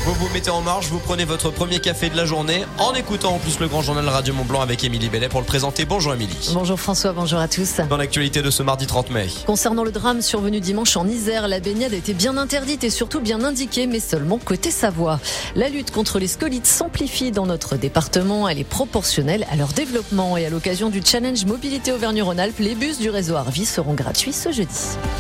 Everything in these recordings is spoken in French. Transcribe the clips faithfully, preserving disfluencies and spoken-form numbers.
Vous vous mettez en marche, vous prenez votre premier café de la journée en écoutant en plus le grand journal Radio Mont-Blanc avec Émilie Bellet pour le présenter. Bonjour Émilie. Bonjour François, bonjour à tous. Dans l'actualité de ce mardi trente mai. Concernant le drame survenu dimanche en Isère, la baignade était bien interdite et surtout bien indiquée, mais seulement côté Savoie. La lutte contre les scolites s'amplifie dans notre département. Elle est proportionnelle à leur développement. Et à l'occasion du Challenge Mobilité Auvergne-Rhône-Alpes, les bus du réseau Arvis seront gratuits ce jeudi.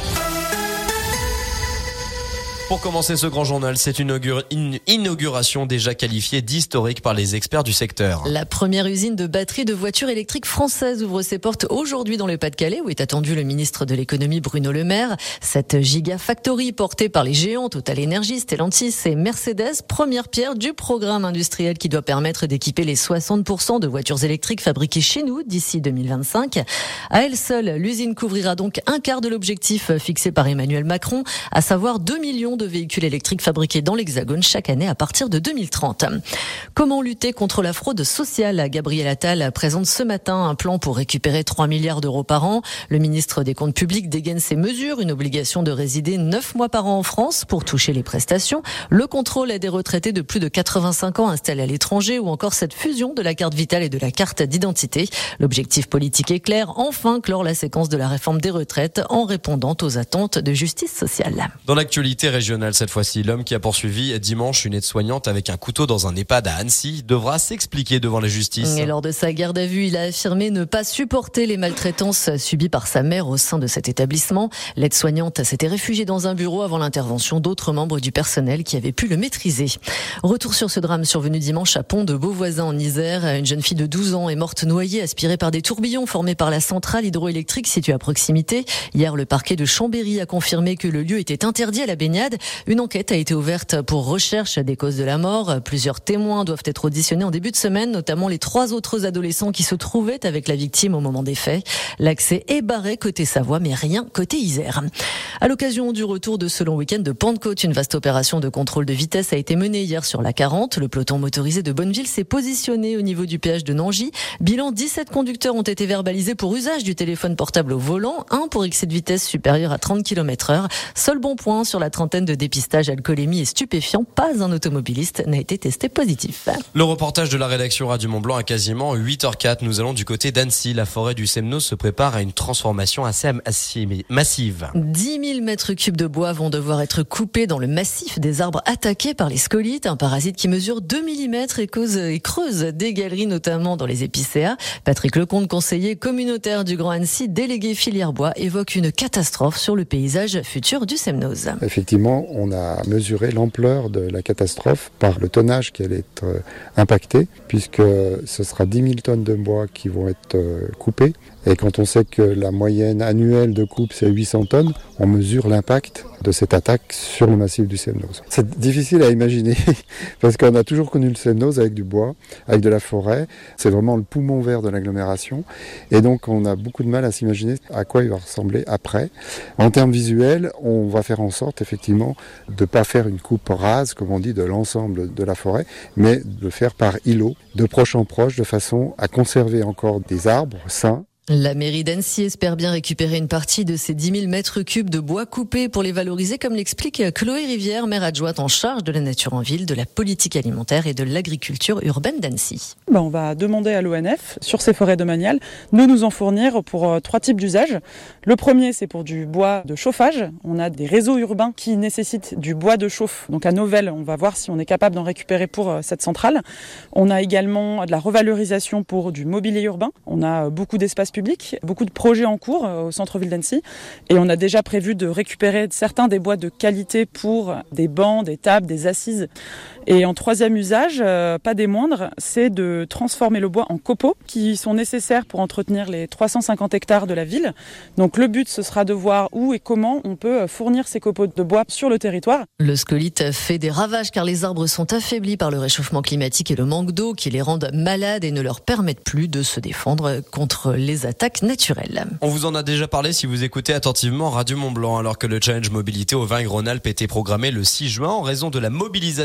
Pour commencer ce grand journal, c'est une, inaugura- une inauguration déjà qualifiée d'historique par les experts du secteur. La première usine de batteries de voitures électriques françaises ouvre ses portes aujourd'hui dans le Pas-de-Calais, où est attendu le ministre de l'économie Bruno Le Maire. Cette gigafactory portée par les géants Total Energy, Stellantis et Mercedes, première pierre du programme industriel qui doit permettre d'équiper les soixante pour cent de voitures électriques fabriquées chez nous d'ici deux mille vingt-cinq. À elle seule, l'usine couvrira donc un quart de l'objectif fixé par Emmanuel Macron, à savoir deux millions de véhicules électriques fabriqués dans l'Hexagone chaque année à partir de deux mille trente. Comment lutter contre la fraude sociale ? Gabriel Attal présente ce matin un plan pour récupérer trois milliards d'euros par an. Le ministre des Comptes publics dégaine ses mesures, une obligation de résider neuf mois par an en France pour toucher les prestations, le contrôle des retraités de plus de quatre-vingt-cinq ans installés à l'étranger ou encore cette fusion de la carte vitale et de la carte d'identité. L'objectif politique est clair, enfin clore la séquence de la réforme des retraites en répondant aux attentes de justice sociale. Dans l'actualité régionale, cette fois-ci, l'homme qui a poursuivi dimanche une aide-soignante avec un couteau dans un EHPAD à Annecy devra s'expliquer devant la justice. Et lors de sa garde à vue, il a affirmé ne pas supporter les maltraitances subies par sa mère au sein de cet établissement. L'aide-soignante s'était réfugiée dans un bureau avant l'intervention d'autres membres du personnel qui avaient pu le maîtriser. Retour sur ce drame survenu dimanche à Pont de Beauvoisin en Isère. Une jeune fille de douze ans est morte noyée, aspirée par des tourbillons formés par la centrale hydroélectrique située à proximité. Hier, le parquet de Chambéry a confirmé que le lieu était interdit à la baignade. Une enquête a été ouverte pour recherche des causes de la mort. Plusieurs témoins doivent être auditionnés en début de semaine, notamment les trois autres adolescents qui se trouvaient avec la victime au moment des faits. L'accès est barré côté Savoie, mais rien côté Isère. À l'occasion du retour de ce long week-end de Pentecôte, une vaste opération de contrôle de vitesse a été menée hier sur la quarante. Le peloton motorisé de Bonneville s'est positionné au niveau du péage de Nangy. Bilan, dix-sept conducteurs ont été verbalisés pour usage du téléphone portable au volant, un pour excès de vitesse supérieur à trente kilomètres heure. Seul bon point sur la trentaine de dépistage alcoolémie et stupéfiant, pas un automobiliste n'a été testé positif. Le reportage de la rédaction Radio Mont-Blanc à quasiment huit heures zéro quatre. Nous allons du côté d'Annecy. La forêt du Semnoz se prépare à une transformation assez, assez massive. dix mille mètres cubes de bois vont devoir être coupés dans le massif des arbres attaqués par les scolites, un parasite qui mesure deux millimètres et cause et creuse des galeries, notamment dans les épicéas. Patrick Lecomte, conseiller communautaire du Grand Annecy, délégué filière bois, évoque une catastrophe sur le paysage futur du Semnoz. Effectivement, on a mesuré l'ampleur de la catastrophe par le tonnage qui allait être impacté, puisque ce sera dix mille tonnes de bois qui vont être coupées. Et quand on sait que la moyenne annuelle de coupe c'est huit cents tonnes, on mesure l'impact de cette attaque sur le massif du Semnoz. C'est difficile à imaginer parce qu'on a toujours connu le Semnoz avec du bois, avec de la forêt. C'est vraiment le poumon vert de l'agglomération. Et donc on a beaucoup de mal à s'imaginer à quoi il va ressembler après. En termes visuels, on va faire en sorte effectivement de ne pas faire une coupe rase, comme on dit, de l'ensemble de la forêt, mais de le faire par îlots, de proche en proche, de façon à conserver encore des arbres sains. La mairie d'Annecy espère bien récupérer une partie de ces dix mille mètres cubes de bois coupés pour les valoriser, comme l'explique Chloé Rivière, maire adjointe en charge de la nature en ville, de la politique alimentaire et de l'agriculture urbaine d'Annecy. Ben, on va demander à l'O N F, sur ces forêts domaniales, de nous en fournir pour euh, trois types d'usages. Le premier, c'est pour du bois de chauffage. On a des réseaux urbains qui nécessitent du bois de chauffe. Donc à Novelle, on va voir si on est capable d'en récupérer pour euh, cette centrale. On a également de la revalorisation pour du mobilier urbain. On a euh, beaucoup d'espaces publics. Beaucoup de projets en cours au centre-ville d'Annecy et on a déjà prévu de récupérer certains des bois de qualité pour des bancs, des tables, des assises. Et en troisième usage, euh, pas des moindres, c'est de transformer le bois en copeaux qui sont nécessaires pour entretenir les trois cent cinquante hectares de la ville. Donc le but, ce sera de voir où et comment on peut fournir ces copeaux de bois sur le territoire. Le scolite fait des ravages car les arbres sont affaiblis par le réchauffement climatique et le manque d'eau qui les rendent malades et ne leur permettent plus de se défendre contre les attaques naturelles. On vous en a déjà parlé si vous écoutez attentivement Radio Mont-Blanc, alors que le Challenge Mobilité Auvergne-Rhône-Alpes était programmé le six juin en raison de la mobilisation sociale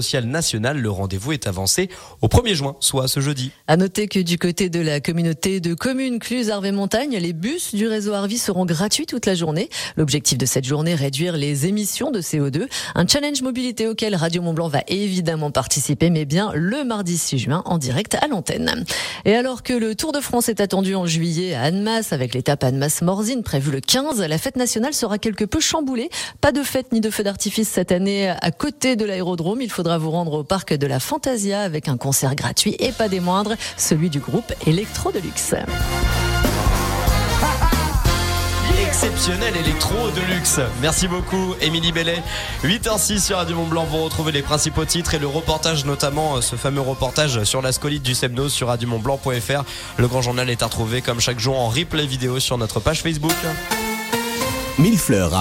social national. Le rendez-vous est avancé au premier juin, soit ce jeudi. À noter que du côté de la communauté de communes Cluse-Arvey-Montagne, les bus du réseau Arvis seront gratuits toute la journée. L'objectif de cette journée, réduire les émissions de C O deux. Un challenge mobilité auquel Radio Mont-Blanc va évidemment participer, mais bien le mardi six juin en direct à l'antenne. Et alors que le Tour de France est attendu en juillet à Annemasse, avec l'étape Annemasse-Morzine prévue le quinze, la fête nationale sera quelque peu chamboulée. Pas de fête ni de feu d'artifice cette année à côté de l'aérodrome. Il faudra vous rendre au parc de la Fantasia avec un concert gratuit et pas des moindres, celui du groupe Electro Deluxe. Exceptionnel électro de luxe. Merci beaucoup, Émilie Bellet. huit heures six sur Radio Mont-Blanc. Vous retrouvez les principaux titres et le reportage, notamment ce fameux reportage sur la scolite du Semnos sur radio mont blanc point f r. Le grand journal est à retrouver comme chaque jour en replay vidéo sur notre page Facebook. Mille fleurs.